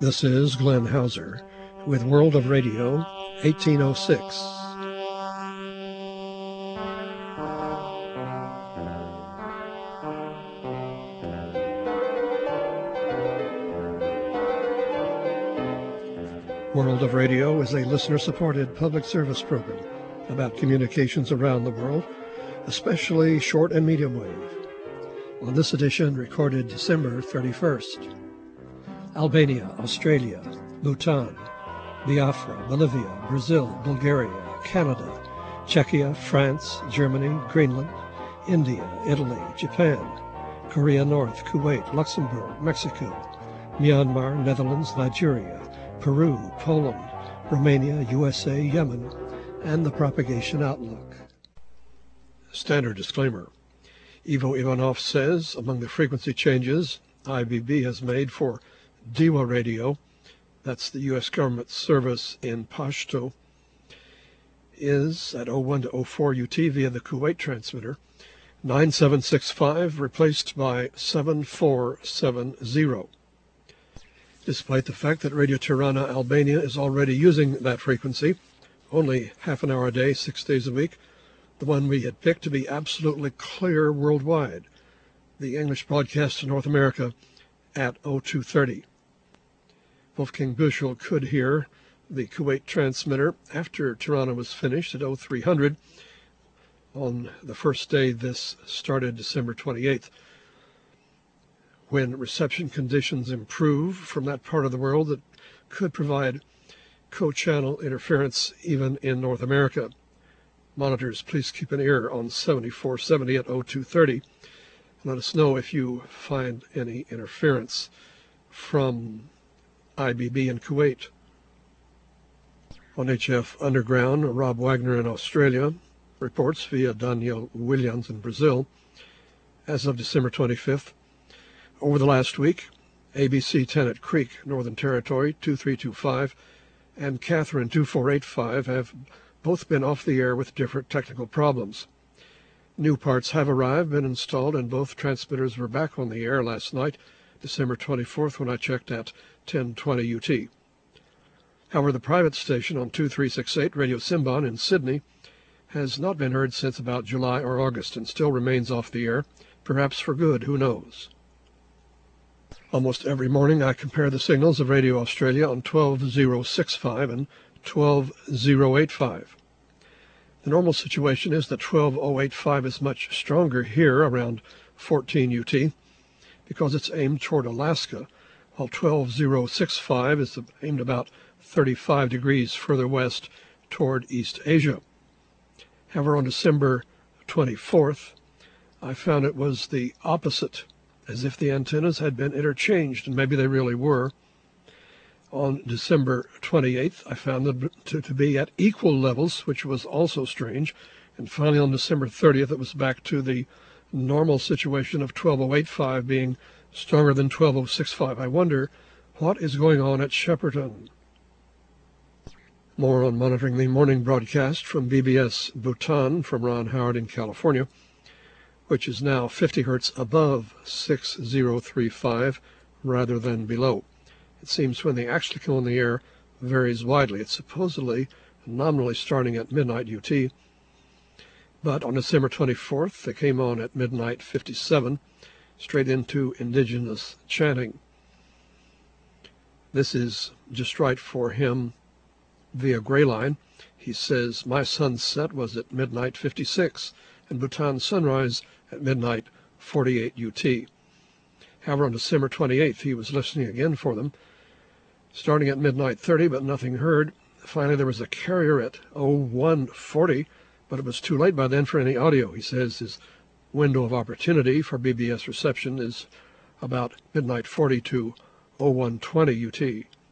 This is Glenn Hauser with World of Radio, 1806. World of Radio is a listener-supported public service program about communications around the world, especially short and medium wave. On this edition, recorded December 31st. Albania, Australia, Bhutan, Biafra, Bolivia, Brazil, Bulgaria, Canada, Czechia, France, Germany, Greenland, India, Italy, Japan, Korea North, Kuwait, Luxembourg, Mexico, Myanmar, Netherlands, Nigeria, Peru, Poland, Romania, USA, Yemen, and the propagation outlook. Standard disclaimer. Ivo Ivanov says among the frequency changes IBB has made for Dewa Radio, that's the U.S. government service in Pashto, is at 01 to 04 UT via the Kuwait transmitter, 9765 replaced by 7470. Despite the fact that Radio Tirana Albania is already using that frequency, only half an hour a day, 6 days a week, the one we had picked to be absolutely clear worldwide, the English broadcast to North America at 0230. Wolfgang Büchel could hear the Kuwait transmitter after Tirana was finished at 0300 on the first day this started, December 28th. When reception conditions improve from that part of the world, that could provide co-channel interference even in North America. Monitors, please keep an ear on 7470 at 0230. Let us know if you find any interference from IBB in Kuwait. On HF Underground, Rob Wagner in Australia reports via Daniel Williams in Brazil, as of December 25th, over the last week, ABC Tennant Creek, Northern Territory 2325, and Catherine 2485 have both been off the air with different technical problems. New parts have arrived, been installed, and both transmitters were back on the air last night, December 24th, when I checked at 1020 UT. However, the private station on 2368 Radio Simban in Sydney has not been heard since about July or August and still remains off the air, perhaps for good, who knows. Almost every morning I compare the signals of Radio Australia on 12065 and 12085. The normal situation is that 12085 is much stronger here around 14 UT because it's aimed toward Alaska, while 12065 is aimed about 35 degrees further west toward East Asia. However, on December 24th, I found it was the opposite, as if the antennas had been interchanged, and maybe they really were. On December 28th, I found them to be at equal levels, which was also strange. And finally, on December 30th, it was back to the normal situation of 12085 being stronger than 12065. I wonder what is going on at Shepparton. More on monitoring the morning broadcast from BBS Bhutan from Ron Howard in California, which is now 50 hertz above 6035 rather than below. It seems when they actually come on the air varies widely. It's supposedly nominally starting at midnight UT, but on December 24th they came on at midnight 57, straight into indigenous chanting. This is just right for him via Gray Line. He says, my sunset was at midnight 56 and Bhutan sunrise at midnight 48 UT. However, on December 28th, he was listening again for them, starting at midnight 30, but nothing heard. Finally, there was a carrier at 0140, but it was too late by then for any audio. He says his window of opportunity for BBS reception is about midnight 40 to 0120 UT.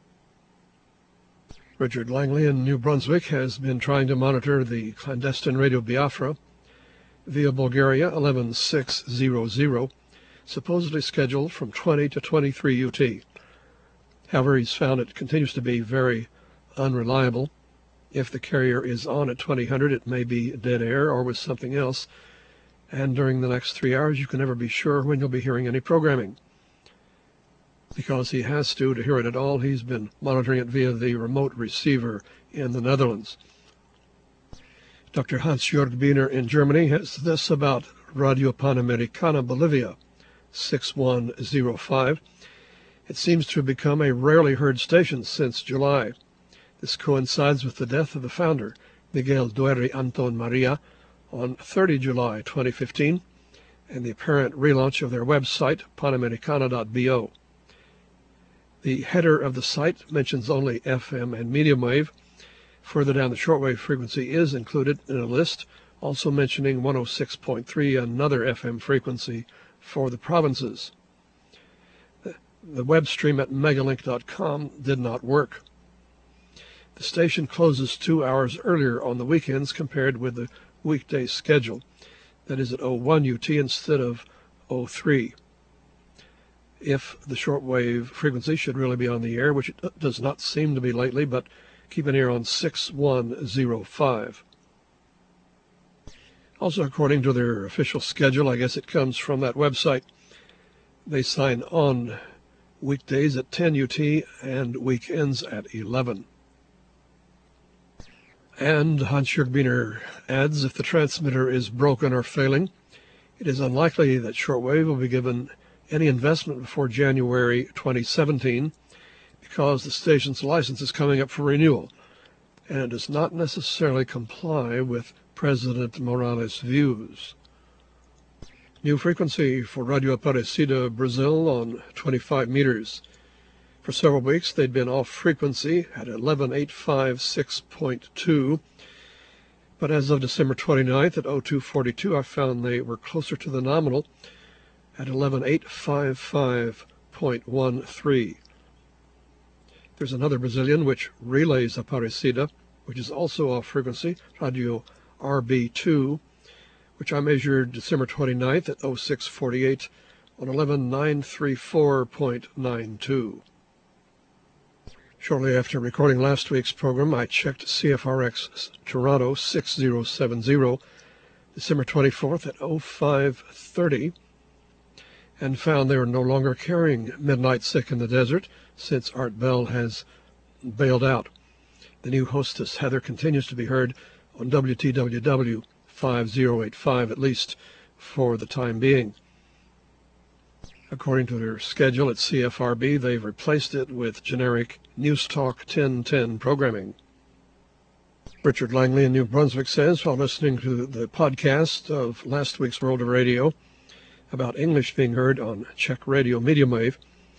Richard Langley in New Brunswick has been trying to monitor the clandestine Radio Biafra via Bulgaria 11600, supposedly scheduled from 20 to 23 UT. However, he's found it continues to be very unreliable. If the carrier is on at 2000, it may be dead air or with something else, and during the next 3 hours you can never be sure when you'll be hearing any programming. because he has to hear it at all. He's been monitoring it via the remote receiver in the Netherlands. Dr. Hans-Jörg Biener in Germany has this about Radio Panamericana Bolivia, 6105. It seems to have become a rarely heard station since July. This coincides with the death of the founder, Miguel Duerri Anton Maria, on 30 July 2015, and the apparent relaunch of their website, panamericana.bo. The header of the site mentions only FM and medium wave. Further down, the shortwave frequency is included in a list, also mentioning 106.3, another FM frequency for the provinces. The web stream at megalink.com did not work. The station closes 2 hours earlier on the weekends compared with the weekday schedule. That is at 01 UT instead of 03. If the shortwave frequency should really be on the air, which it does not seem to be lately, but keep an ear on 6105. Also, according to their official schedule, I guess it comes from that website, they sign on weekdays at 10 UT and weekends at 11. And Hans-Jörg Biener adds, if the transmitter is broken or failing, it is unlikely that shortwave will be given any investment before January 2017 because the station's license is coming up for renewal, and it does not necessarily comply with President Morales' views. New frequency for Radio Aparecida, Brazil on 25 meters. For several weeks, they'd been off frequency at 11856.2, but as of December 29th at 0242, I found they were closer to the nominal at 11855.13. There's another Brazilian which relays Aparecida, which is also off frequency, Radio RB2, which I measured December 29th at 0648 on 11934.92. Shortly after recording last week's program, I checked CFRX Toronto 6070, December 24th at 0530, and found they were no longer carrying Midnight Sick in the Desert since Art Bell has bailed out. The new hostess, Heather, continues to be heard on WTWW 5085, at least for the time being. According to their schedule at CFRB, they've replaced it with generic News Talk 1010 programming. Richard Langley in New Brunswick says, while listening to the podcast of last week's World of Radio about English being heard on Czech radio medium wave,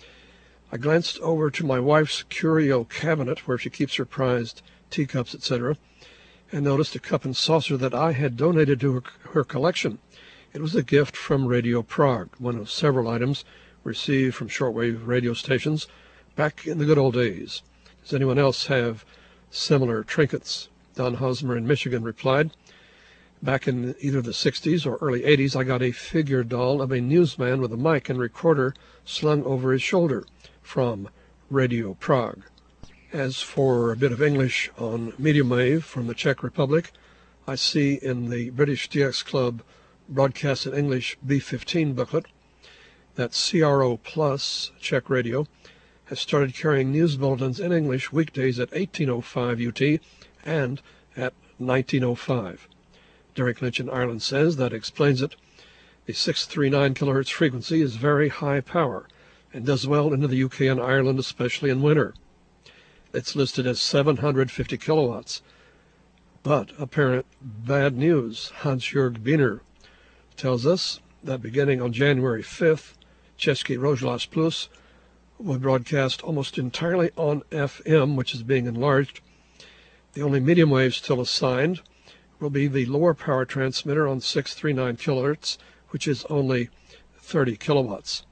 I glanced over to my wife's curio cabinet where she keeps her prized teacups, etc., and noticed a cup and saucer that I had donated to her collection. It was a gift from Radio Prague, one of several items received from shortwave radio stations back in the good old days. Does anyone else have similar trinkets? Don Hosmer in Michigan replied, back in either the 60s or early 80s, I got a figure doll of a newsman with a mic and recorder slung over his shoulder from Radio Prague. As for a bit of English on medium wave from the Czech Republic, I see in the British DX Club Broadcast in English B15 booklet that CRO Plus Czech Radio has started carrying news bulletins in English weekdays at 1805 UT and at 1905. Derek Lynch in Ireland says that explains it. The 639 kHz frequency is very high power and does well into the UK and Ireland, especially in winter. It's listed as 750 kilowatts. But apparent bad news. Hans-Jörg Biener tells us that beginning on January 5th, Český rozhlas Plus will broadcast almost entirely on FM, which is being enlarged. The only medium wave still assigned will be the lower power transmitter on 639 kHz, which is only 30 kilowatts.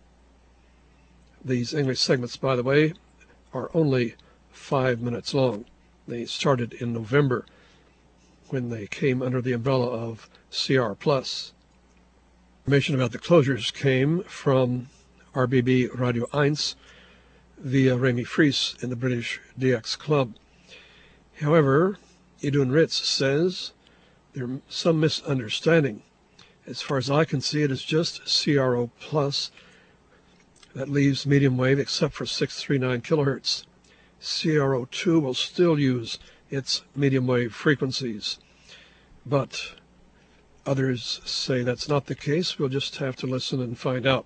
These English segments, by the way, are only 5 minutes long. They started in November when they came under the umbrella of CR+. Information about the closures came from RBB Radio 1 via Remy Fries in the British DX Club. However, Idun Ritz says there's some misunderstanding. As far as I can see, it is just CRO Plus That leaves medium wave except for 639 kilohertz. CRO2 will still use its medium wave frequencies, but others say that's not the case. We'll just have to listen and find out.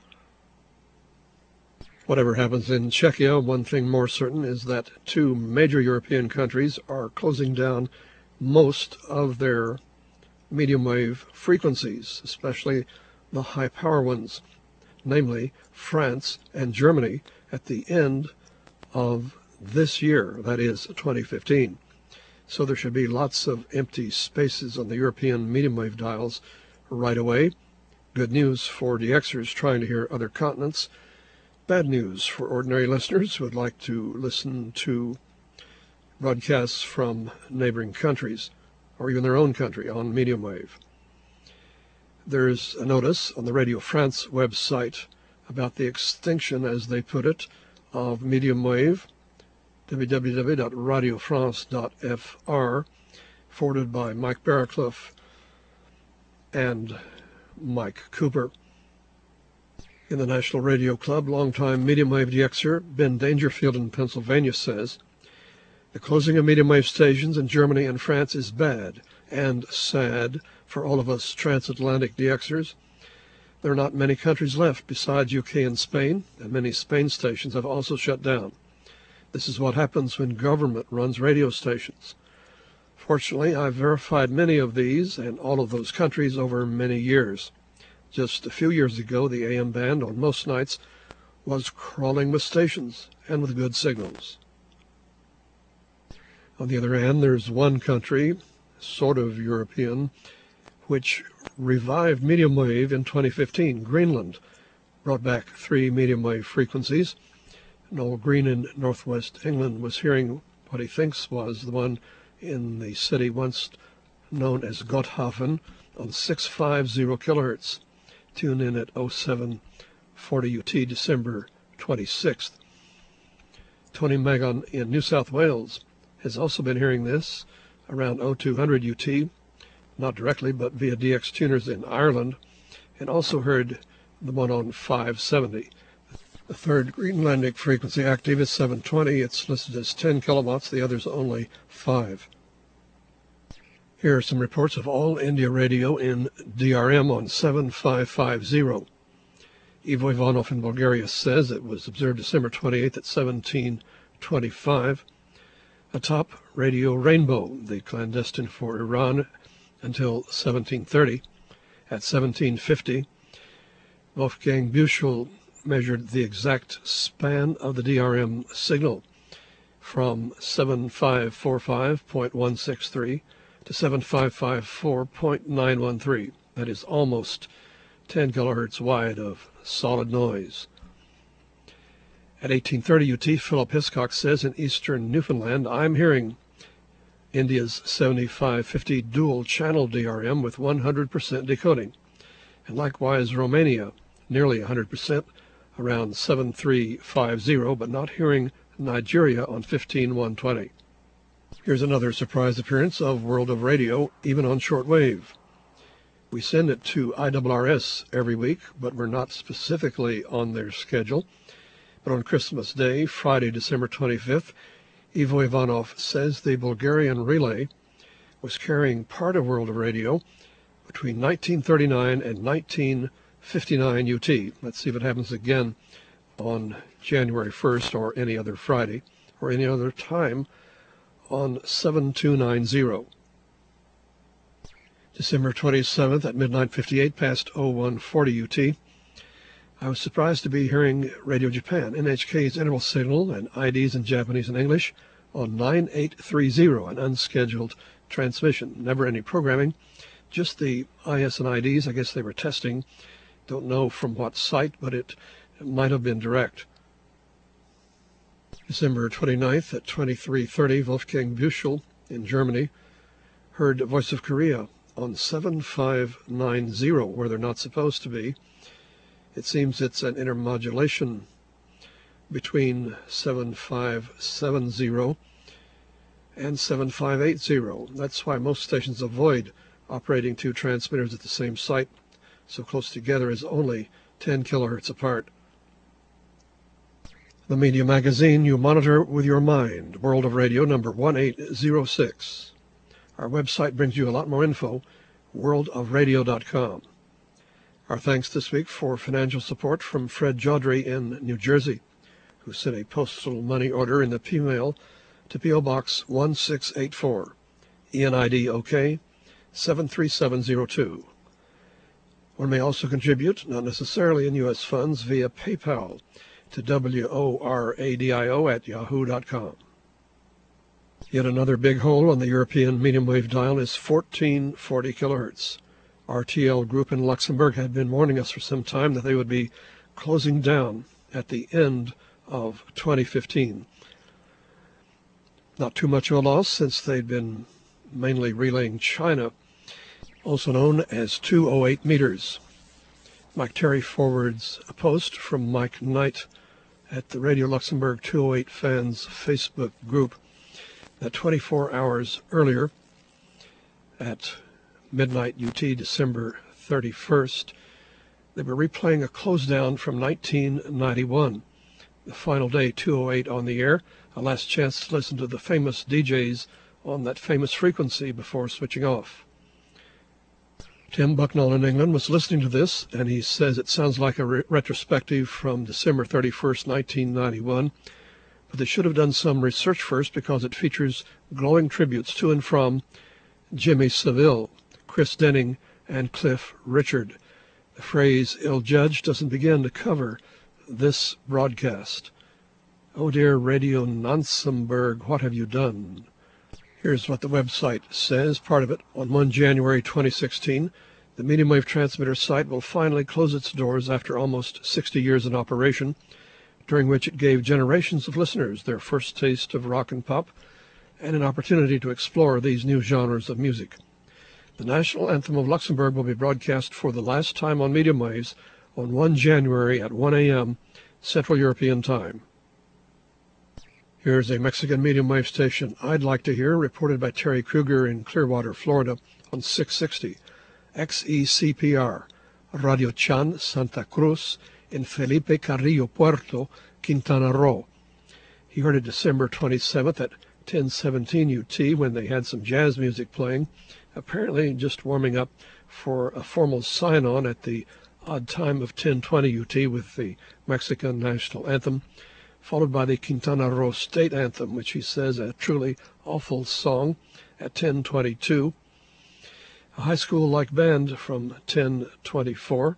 Whatever happens in Czechia, one thing more certain is that two major European countries are closing down most of their medium wave frequencies, especially the high power ones, namely France and Germany, at the end of this year, that is 2015. So there should be lots of empty spaces on the European medium wave dials right away. Good news for DXers trying to hear other continents. Bad news for ordinary listeners who would like to listen to broadcasts from neighboring countries or even their own country on medium wave. There's a notice on the Radio France website about the extinction, as they put it, of medium wave, www.radiofrance.fr, forwarded by Mike Barraclough and Mike Cooper. In the National Radio Club, longtime medium wave DXer Ben Dangerfield in Pennsylvania says, the closing of medium wave stations in Germany and France is bad and sad for all of us transatlantic DXers. There are not many countries left besides UK and Spain, and many Spain stations have also shut down. This is what happens when government runs radio stations. Fortunately, I've verified many of these and all of those countries over many years. Just a few years ago, the AM band on most nights was crawling with stations and with good signals. On the other hand, there's one country, sort of European, which revived medium wave in 2015. Greenland brought back 3 medium wave frequencies. Noel Green in northwest England was hearing what he thinks was the one in the city once known as Gotthafen on 650 kilohertz. Tune in at 0740 UT, December 26th. Tony Magon in New South Wales has also been hearing this around 0200 UT, not directly but via DX tuners in Ireland, and also heard the one on 570. The third Greenlandic frequency active is 720. It's listed as 10 kilowatts, the others only 5. Here are some reports of all India radio in DRM on 7550. Ivo Ivanov in Bulgaria says it was observed December 28th at 1725. Atop Radio Rainbow, the clandestine for Iran, until 1730. At 1750, Wolfgang Büchel measured the exact span of the DRM signal from 7545.163 to 7554.913. That is almost 10 kilohertz wide of solid noise. At 1830 UT, Philip Hiscock says in eastern Newfoundland, I'm hearing India's 7550 dual channel DRM with 100% decoding. And likewise Romania, nearly 100%, around 7350, but not hearing Nigeria on 15120. Here's another surprise appearance of World of Radio, even on shortwave. We send it to IRRS every week, but we're not specifically on their schedule. But on Christmas Day, Friday, December 25th, Ivo Ivanov says the Bulgarian relay was carrying part of World of Radio between 1939 and 1959 UT. Let's see if it happens again on January 1st or any other Friday or any other time on 7290. December 27th at midnight 58 past 0140 UT. I was surprised to be hearing Radio Japan, NHK's interval signal and IDs in Japanese and English on 9830, an unscheduled transmission. Never any programming, just the IS and IDs. I guess they were testing. Don't know from what site, but it might have been direct. December 29th at 2330, Wolfgang Büchel in Germany heard Voice of Korea on 7590, where they're not supposed to be. It seems it's an intermodulation between 7570 and 7580. That's why most stations avoid operating 2 transmitters at the same site, so close together as only 10 kilohertz apart. The Media Magazine you monitor with your mind, World of Radio number 1806. Our website brings you a lot more info, worldofradio.com. Our thanks this week for financial support from Fred Jodry in New Jersey, who sent a postal money order in the P-mail to P.O. Box 1684, ENID OK 73702. One may also contribute, not necessarily in U.S. funds, via PayPal to WORADIO@yahoo.com. Yet another big hole on the European medium wave dial is 1440 kilohertz. RTL Group in Luxembourg had been warning us for some time that they would be closing down at the end of 2015. Not too much of a loss since they'd been mainly relaying China, also known as 208 meters. Mike Terry forwards a post from Mike Knight at the Radio Luxembourg 208 fans Facebook group that 24 hours earlier, at midnight UT December 31st, they were replaying a close down from 1991, the final day 208 on the air, a last chance to listen to the famous DJs on that famous frequency before switching off. Tim Bucknall in England was listening to this, and he says it sounds like a retrospective from December 31st, 1991, but they should have done some research first because it features glowing tributes to and from Jimmy Savile, Chris Denning, and Cliff Richard. The phrase ill-judged doesn't begin to cover this broadcast. Oh dear Radio Nansemberg, what have you done? Here's what the website says, part of it. On 1 January 2016, the medium wave transmitter site will finally close its doors after almost 60 years in operation, during which it gave generations of listeners their first taste of rock and pop and an opportunity to explore these new genres of music. The national anthem of Luxembourg will be broadcast for the last time on medium waves on 1 January at 1 a.m. Central European Time. Here's a Mexican medium wave station I'd like to hear, reported by Terry Kruger in Clearwater, Florida, on 660 XECPR, Radio Chan, Santa Cruz, in Felipe Carrillo Puerto, Quintana Roo. He heard it December 27th at 10:17 UT when they had some jazz music playing, apparently just warming up for a formal sign-on at the odd time of 10:20 UT with the Mexican national anthem, followed by the Quintana Roo state anthem, which he says a truly awful song, at 10:22. A high school-like band from 10:24,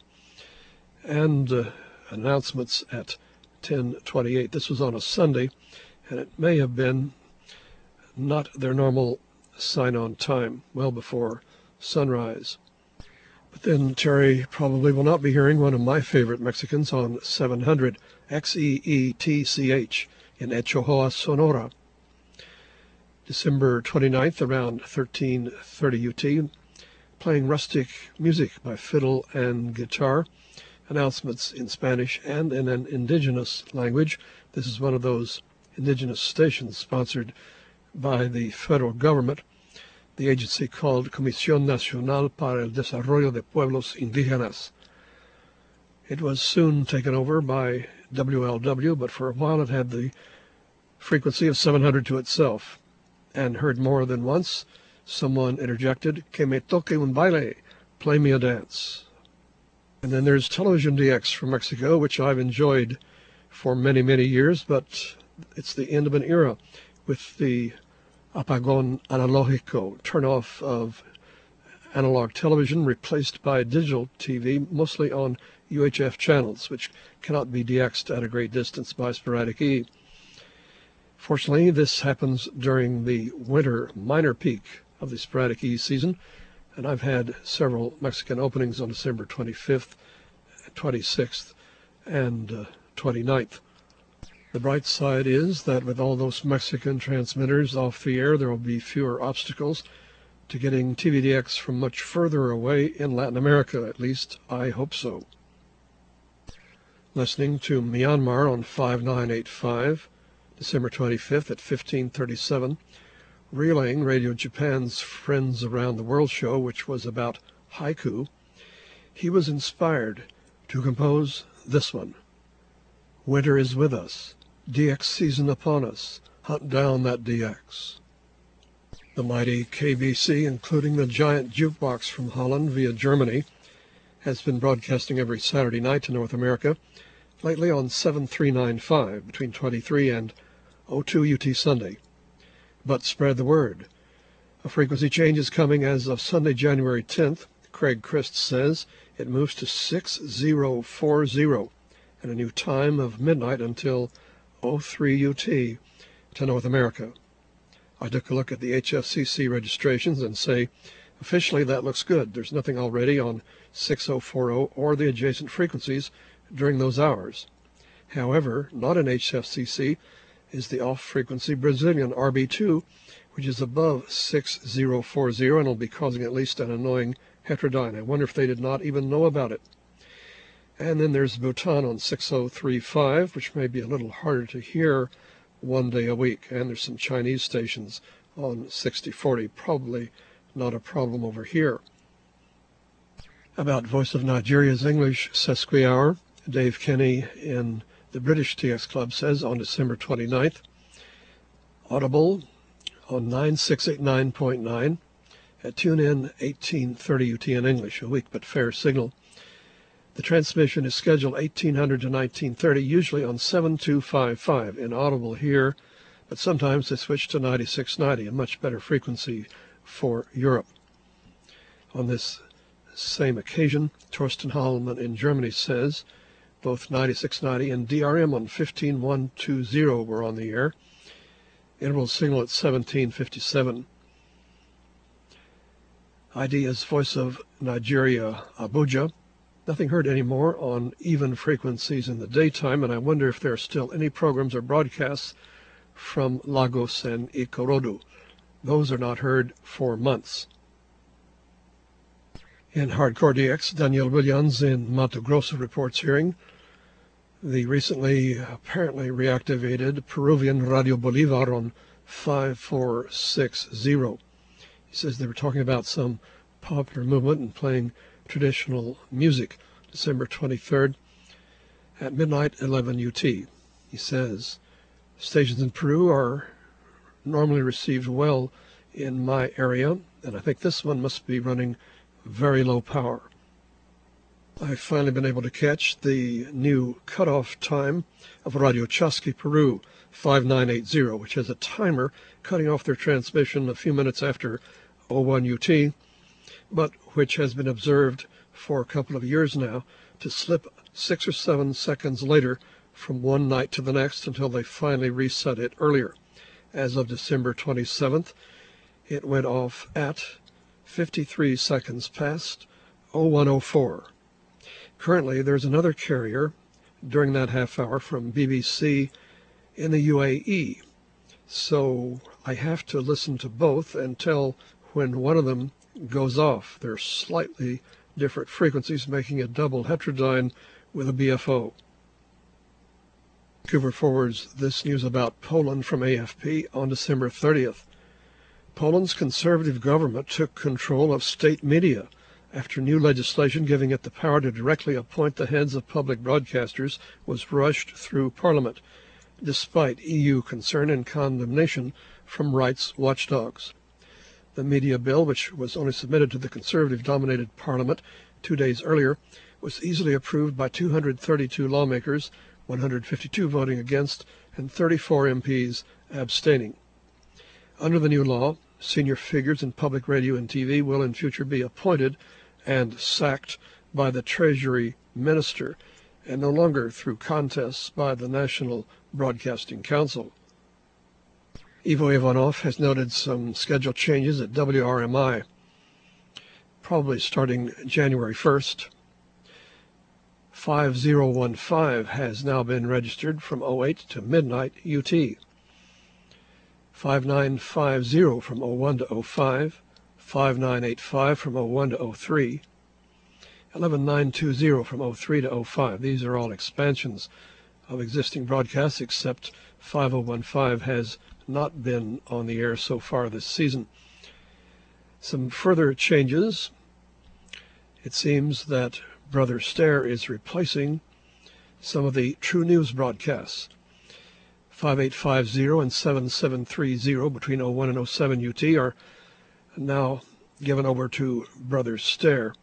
and announcements at 10:28. This was on a Sunday, and it may have been not their normal sign-on time, well before sunrise. But then Terry probably will not be hearing one of my favorite Mexicans on 700 XEETCH in Echojoa, Sonora. December 29th, around 13:30 UT, playing rustic music by fiddle and guitar, announcements in Spanish and in an indigenous language. This is one of those indigenous stations sponsored by the federal government, the agency called Comisión Nacional para el Desarrollo de Pueblos Indígenas. It was soon taken over by WLW, but for a while it had the frequency of 700 to itself. And heard more than once, someone interjected, "Que me toque un baile," play me a dance. And then there's Television DX from Mexico, which I've enjoyed for many, many years, but it's the end of an era with the apagón analógico, turn-off of analog television replaced by digital TV, mostly on UHF channels, which cannot be DX'd at a great distance by sporadic E. Fortunately, this happens during the winter minor peak of the sporadic E season, and I've had several Mexican openings on December 25th, 26th, and 29th. The bright side is that with all those Mexican transmitters off the air, there will be fewer obstacles to getting TVDX from much further away in Latin America, at least I hope so. Listening to Myanmar on 5985, December 25th at 15:37, relaying Radio Japan's Friends Around the World show, which was about haiku, he was inspired to compose this one, "Winter is With Us," DX season upon us. Hunt down that DX. The mighty KBC, including the giant jukebox from Holland via Germany, has been broadcasting every Saturday night to North America, lately on 7395 between 23 and 02 UT Sunday. But spread the word. A frequency change is coming as of Sunday, January 10th. Craig Christ says it moves to 6040 and a new time of midnight until 03 UT to North America. I took a look at the HFCC registrations and say, officially that looks good. There's nothing already on 6040 or the adjacent frequencies during those hours. However, not in HFCC is the off-frequency Brazilian RB2, which is above 6040 and will be causing at least an annoying heterodyne. I wonder if they did not even know about it. And then there's Bhutan on 6035, which may be a little harder to hear one day a week. And there's some Chinese stations on 6040, probably not a problem over here. About Voice of Nigeria's English Sesqui Hour, Dave Kenny in the British TX Club says on December 29th, audible on 9689.9 at TuneIn 1830 UT in English, a weak but fair signal. The transmission is scheduled 1800 to 1930, usually on 7255, inaudible here, but sometimes they switch to 9690, a much better frequency for Europe. On this same occasion, Torsten Hallman in Germany says both 9690 and DRM on 15120 were on the air. Interval signal at 1757. Idea's Voice of Nigeria, Abuja. Nothing heard anymore on even frequencies in the daytime, and I wonder if there are still any programs or broadcasts from Lagos and Ikorodu. Those are not heard for months. In Hardcore DX, Daniel Williams in Mato Grosso reports hearing the recently apparently reactivated Peruvian Radio Bolivar on 5460. He says they were talking about some popular movement and playing traditional music. December 23rd at midnight 11 UT. He says stations in Peru are normally received well in my area, and I think this one must be running very low power. I've finally been able to catch the new cutoff time of Radio Chasqui Peru 5980, which has a timer cutting off their transmission a few minutes after 01 UT, but which has been observed for a couple of years now to slip 6 or 7 seconds later from one night to the next until they finally reset it earlier. As of December 27th, it went off at 53 seconds past 0104. Currently, there's another carrier during that half hour from BBC in the UAE, so I have to listen to both and tell when one of them goes off. They're slightly different frequencies, making a double heterodyne with a BFO. Cooper forwards this news about Poland from AFP on December 30th. Poland's conservative government took control of state media after new legislation giving it the power to directly appoint the heads of public broadcasters was rushed through Parliament, despite EU concern and condemnation from rights watchdogs. The media bill, which was only submitted to the conservative-dominated Parliament 2 days earlier, was easily approved by 232 lawmakers, 152 voting against, and 34 MPs abstaining. Under the new law, senior figures in public radio and TV will in future be appointed and sacked by the Treasury Minister, and no longer through contests by the National Broadcasting Council. Ivo Ivanov has noted some schedule changes at WRMI, probably starting January 1st. 5015 has now been registered from 08 to midnight UT. 5950 from 01 to 05. 5985 from 01 to 03. 11920 from 03 to 05. These are all expansions of existing broadcasts, except 5015 has not been on the air so far this season. Some further changes. It seems that Brother Stare is replacing some of the True News broadcasts. 5850 and 7730 between 01 and 07 UT are now given over to Brother Stair.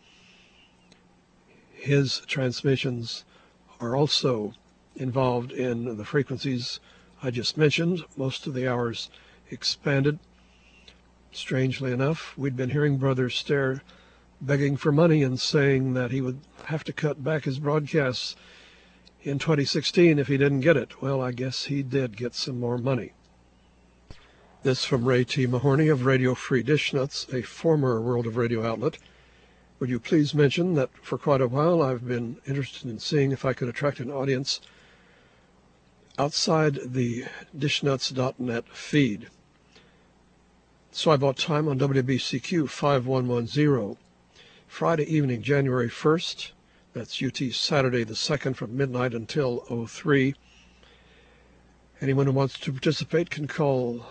His transmissions are also involved in the frequencies I just mentioned, most of the hours expanded. Strangely enough, we'd been hearing Brother Stair begging for money and saying that he would have to cut back his broadcasts in 2016 if he didn't get it. Well, I guess he did get some more money. This from Ray T. Mahorny of Radio Free Dish Nuts, a former World of Radio outlet. Would you please mention that for quite a while I've been interested in seeing if I could attract an audience outside the dishnuts.net feed. So I bought time on WBCQ 5110, Friday evening, January 1st. That's UT Saturday the 2nd from midnight until 03. Anyone who wants to participate can call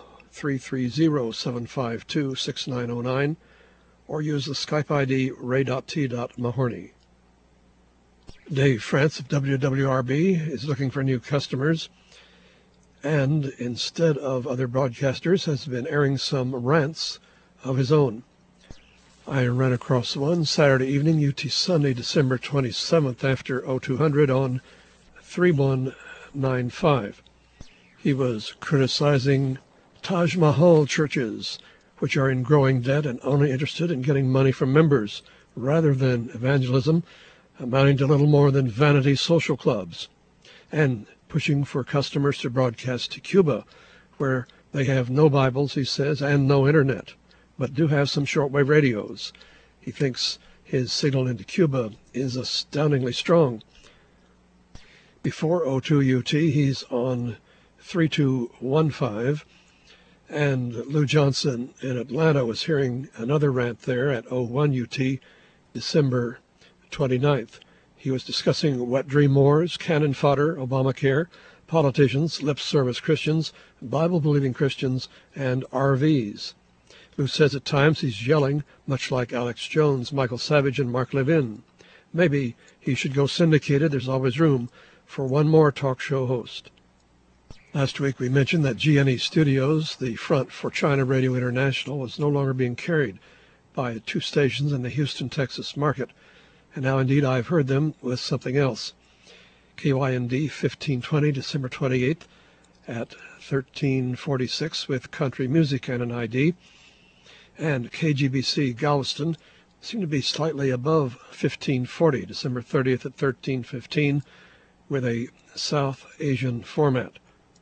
330-752-6909 or use the Skype ID ray.t.mahorny. Dave France of WWRB is looking for new customers, and instead of other broadcasters has been airing some rants of his own. I ran across one Saturday evening, UT Sunday, December 27th after 0200 on 3195. He was criticizing Taj Mahal churches, which are in growing debt and only interested in getting money from members rather than evangelism, amounting to little more than vanity social clubs, and pushing for customers to broadcast to Cuba, where they have no Bibles, he says, and no internet, but do have some shortwave radios. He thinks his signal into Cuba is astoundingly strong. Before 02 UT, he's on 3215, and Lou Johnson in Atlanta was hearing another rant there at 01 UT, December 29th. He was discussing wet dream wars, cannon fodder, Obamacare, politicians, lip service Christians, Bible-believing Christians, and RVs. Lou says at times he's yelling, much like Alex Jones, Michael Savage, and Mark Levin. Maybe he should go syndicated. There's always room for one more talk show host. Last week we mentioned that GNE Studios, the front for China Radio International, was no longer being carried by two stations in the Houston, Texas market. And now indeed I've heard them with something else. KYND 1520, December 28th at 1346 with country music and an ID. And KGBC Galveston seem to be slightly above 1540, December 30th at 1315 with a South Asian format.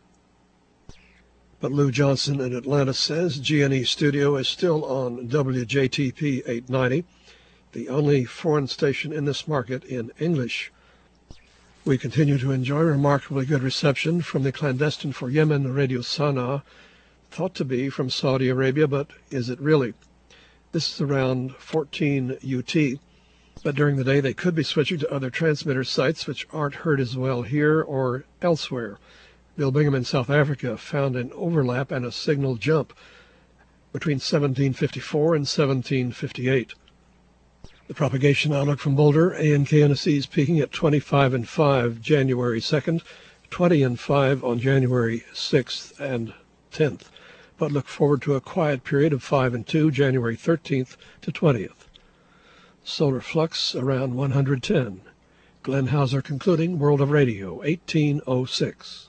But Lou Johnson in Atlanta says GNE Studio is still on WJTP 890, the only foreign station in this market in English. We continue to enjoy remarkably good reception from the clandestine for Yemen Radio Sana, thought to be from Saudi Arabia, but is it really? This is around 14 UT, but during the day they could be switching to other transmitter sites which aren't heard as well here or elsewhere. Bill Bingham in South Africa found an overlap and a signal jump between 1754 and 1758. The propagation outlook from Boulder, ANKNSE is peaking at 25 and 5 January 2nd, 20 and 5 on January 6th and 10th, but look forward to a quiet period of 5 and 2 January 13th to 20th. Solar flux around 110. Glenn Hauser concluding World of Radio, 1806.